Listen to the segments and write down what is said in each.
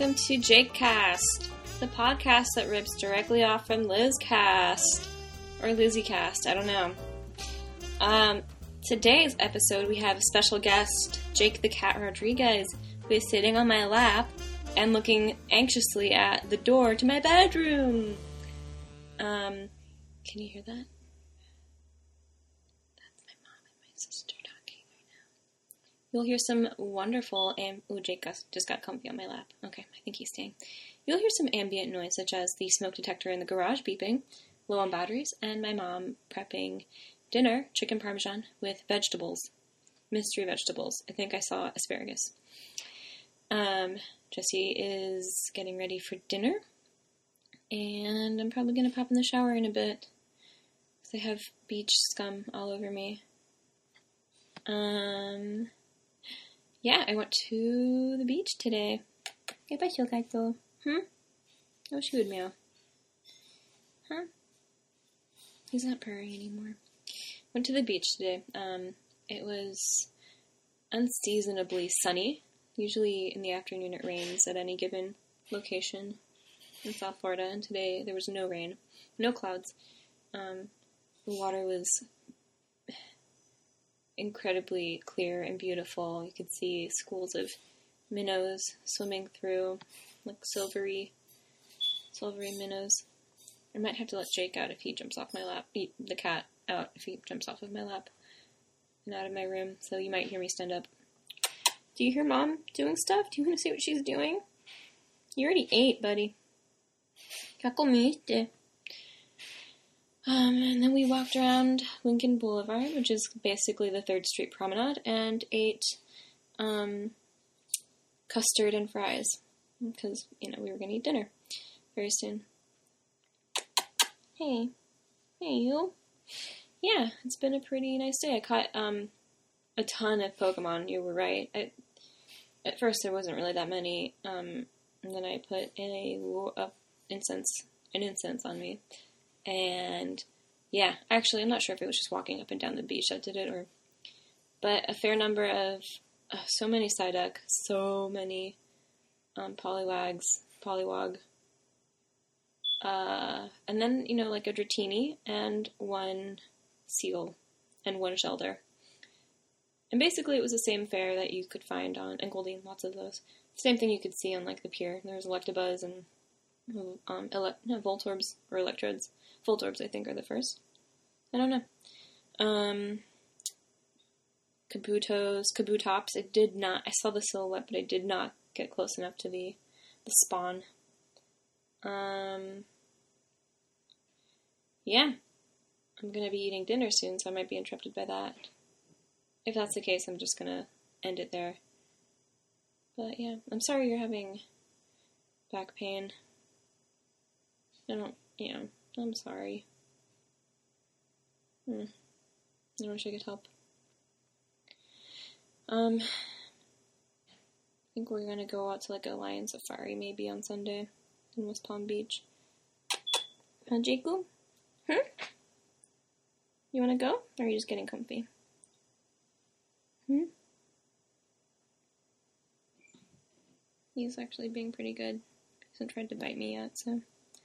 welcome to JakeCast, the podcast that rips directly off from LizCast, or LizzyCast, I don't know. Today's episode we have a special guest, Jake the Cat Rodriguez, who is sitting on my lap and looking anxiously at the door to my bedroom. Can you hear that? That's my mom and my sister talking right now. You'll hear some wonderful Jake just got comfy on my lap. Okay, I think he's staying. You'll hear some ambient noise, such as the smoke detector in the garage beeping, low on batteries, and my mom prepping dinner, chicken parmesan, with vegetables. Mystery vegetables. I think I saw asparagus. Jesse is getting ready for dinner, and I'm probably going to pop in the shower in a bit, because I have beach scum all over me. Yeah, I went to the beach today. ¿Qué pasó, gato? Oh, she would meow. Huh? He's not purring anymore. Went to the beach today. It was unseasonably sunny. Usually in the afternoon it rains at any given location in South Florida, and today there was no rain, no clouds. The water was incredibly clear and beautiful. You could see schools of minnows swimming through, like silvery minnows. I might have to let Jake out if he jumps off my lap. The cat out if he jumps off of my lap and out of my room. So you might hear me stand up. Do you hear Mom doing stuff? Do you want to see what she's doing? You already ate, buddy. ¿Qué comiste? And then we walked around Lincoln Boulevard, which is basically the 3rd Street Promenade, and ate custard and fries. Because, we were going to eat dinner very soon. Hey. Hey, you. Yeah, it's been a pretty nice day. I caught a ton of Pokemon. You were right. At first there wasn't really that many, and then I put in an incense on me. And yeah, actually, I'm not sure if it was just walking up and down the beach that did it, but a fair number of so many Psyduck, so many Poliwag, and then like a Dratini and one Seal and one Shelder. And basically, it was the same fare that you could find on Goldeen, lots of those. Same thing you could see on the pier. There was Electabuzz and Voltorbs or Electrodes. Voltorbs, I think, are the first. I don't know. Kabutops. I saw the silhouette, but I did not get close enough to the spawn. Yeah. I'm gonna be eating dinner soon, so I might be interrupted by that. If that's the case, I'm just gonna end it there. But yeah, I'm sorry you're having back pain. I'm sorry. I wish I could help. I think we're gonna go out to a lion safari maybe on Sunday in West Palm Beach. Jacob? You wanna go? Or are you just getting comfy? He's actually being pretty good. He hasn't tried to bite me yet, so.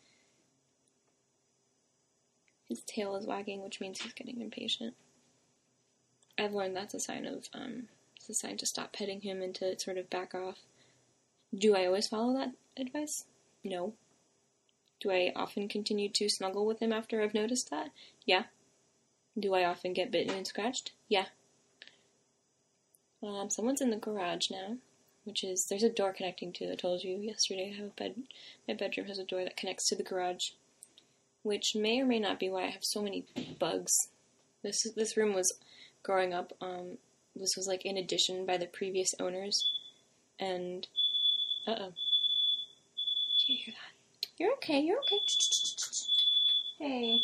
His tail is wagging, which means he's getting impatient. I've learned that's a sign to stop petting him and to sort of back off. Do I always follow that advice? No. Do I often continue to snuggle with him after I've noticed that? Yeah. Do I often get bitten and scratched? Yeah. Someone's in the garage now, there's a door connecting to, I told you yesterday, my bedroom has a door that connects to the garage, which may or may not be why I have so many bugs. This room was growing up, this was in addition by the previous owners, and, uh-oh. Do you hear that? You're okay. Hey.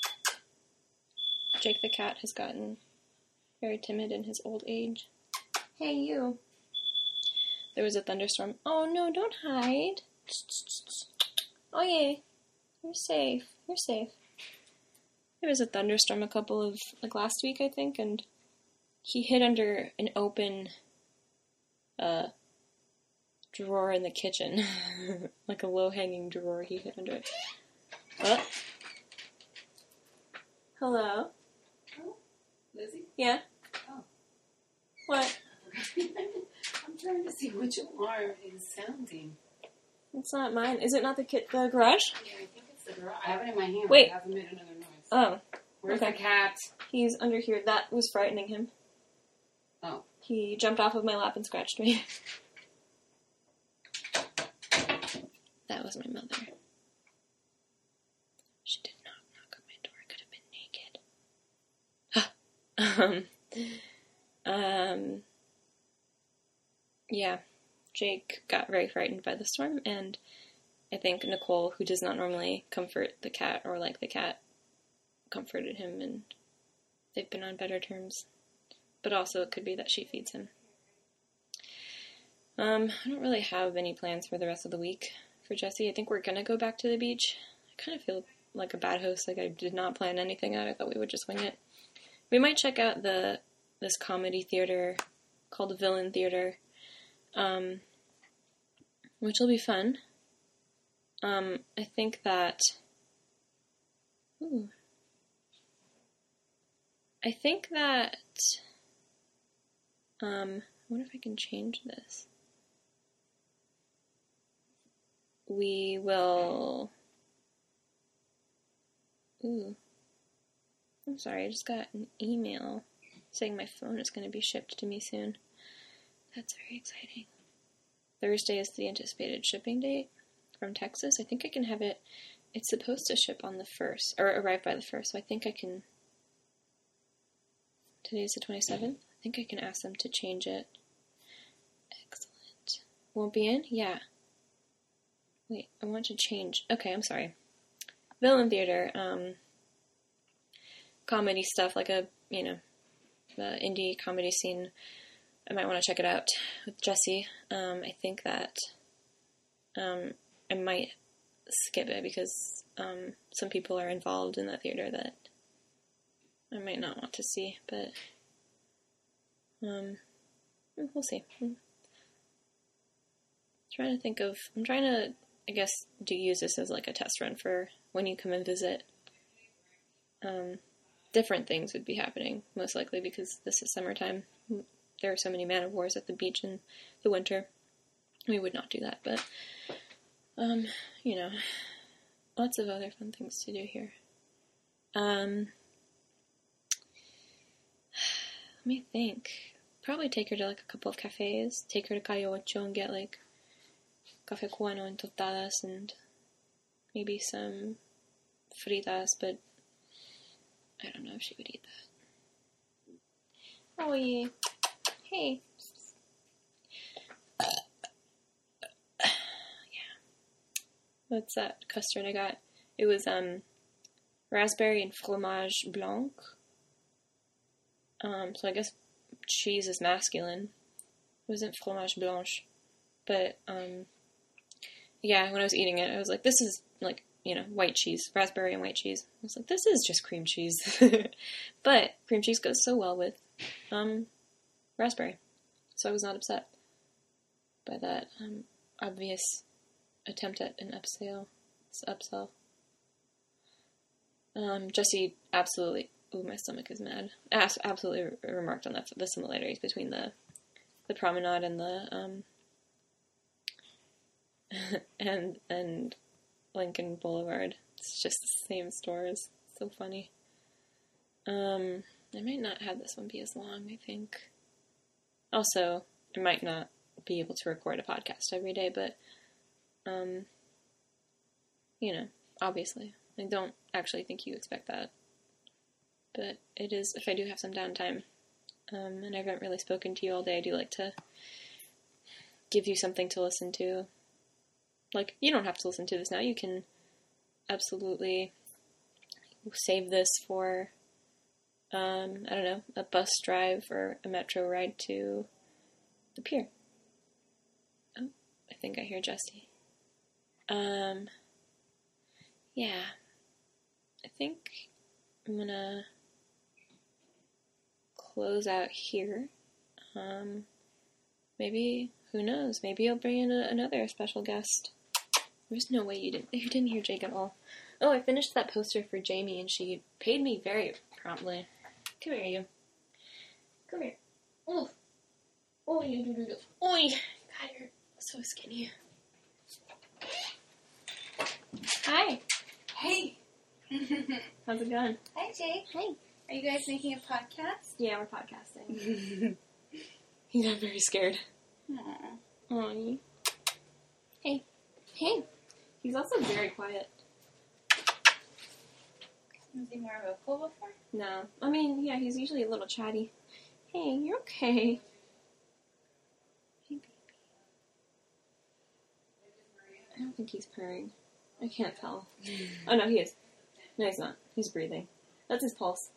Jake the cat has gotten very timid in his old age. Hey, you. There was a thunderstorm. Oh, no, don't hide. Oh, yeah. You're safe. There was a thunderstorm a couple of, last week, I think, and he hid under an open drawer in the kitchen. Like a low-hanging drawer he hid under it. What? Hello? Oh, Lizzie? Yeah? Oh. What? I'm trying to see which alarm is sounding. It's not mine. Is it not the garage? Yeah, I think it's the garage. I have it in my hand. Wait. It hasn't made another noise. Oh. Where's okay. the cat? He's under here. That was frightening him. Oh. He jumped off of my lap and scratched me. That was my mother. She did not knock on my door. Could have been naked. Yeah. Jake got very frightened by the storm, and I think Nicole, who does not normally comfort the cat or like the cat, comforted him, and they've been on better terms. But also it could be that she feeds him. I don't really have any plans for the rest of the week for Jesse. I think we're gonna go back to the beach. I kind of feel like a bad host, like I did not plan anything out. I thought we would just wing it. We might check out this comedy theater called the Villain Theater, which will be fun. I think that... Ooh. I think that... I wonder if I can change this. We will... Ooh. I'm sorry, I just got an email saying my phone is going to be shipped to me soon. That's very exciting. Thursday is the anticipated shipping date from Texas. I think I can have it... It's supposed to ship on the 1st, or arrive by the 1st, so I think I can... Today's the 27th. I think I can ask them to change it. Excellent. Won't be in? Yeah. Wait, I want to change. Okay, I'm sorry. Villain Theater, comedy stuff, like the indie comedy scene. I might want to check it out with Jesse. I think that I might skip it because some people are involved in that theater that I might not want to see, but we'll see. I'm trying to, I guess, use this as like a test run for when you come and visit. Different things would be happening, most likely, because this is summertime. There are so many man of wars at the beach in the winter. We would not do that, but, lots of other fun things to do here. Let me think. Probably take her to, like, a couple of cafes. Take her to Cayo Ocho and get, like, café cubano and tostadas and maybe some fritas, but I don't know if she would eat that. Oh, yeah. Hey. Yeah. What's that custard I got? It was, raspberry and fromage blanc. So I guess cheese is masculine. It wasn't fromage blanche. But, yeah, when I was eating it, I was like, this is, like, white cheese, raspberry and white cheese. I was like, this is just cream cheese. But cream cheese goes so well with, raspberry. So I was not upset by that, obvious attempt at an upsell. Jesse absolutely, my stomach is mad. Absolutely remarked on the similarities between the promenade and the, and Lincoln Boulevard. It's just the same stores. So funny. I might not have this one be as long, I think. Also, I might not be able to record a podcast every day, but, obviously. I don't actually think you expect that. But it is, if I do have some downtime, and I haven't really spoken to you all day, I do like to give you something to listen to. Like, you don't have to listen to this now. You can absolutely save this for, I don't know, a bus drive or a metro ride to the pier. Oh, I think I hear Jesse. Yeah. I think I'm gonna close out here. Maybe who knows? Maybe you'll bring in another special guest. There's no way you didn't hear Jake at all. Oh, I finished that poster for Jamie, and she paid me very promptly. Come here, you. Come here. Oh, oh, you do. Oi! God, you're so skinny. Hi. Hey. How's it going? Hi, Jake. Hi. Are you guys making a podcast? Yeah, we're podcasting. He's not very scared. Aww. Aw. Hey. Hey. He's also very quiet. Was he more vocal before? No. I mean, yeah, he's usually a little chatty. Hey, you're okay. Hey, baby. I don't think he's purring. I can't tell. Oh, no, he is. No, he's not. He's breathing. That's his pulse.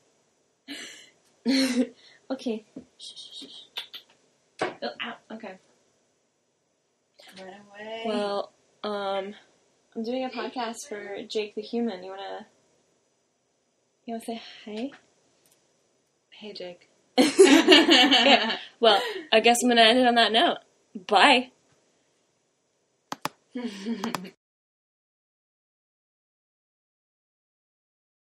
Okay. Shh. Oh, ow. Okay. Run away. Well, I'm doing a podcast for Jake the Human. You wanna say hi? Hey, Jake. Okay. Well, I guess I'm gonna end it on that note. Bye.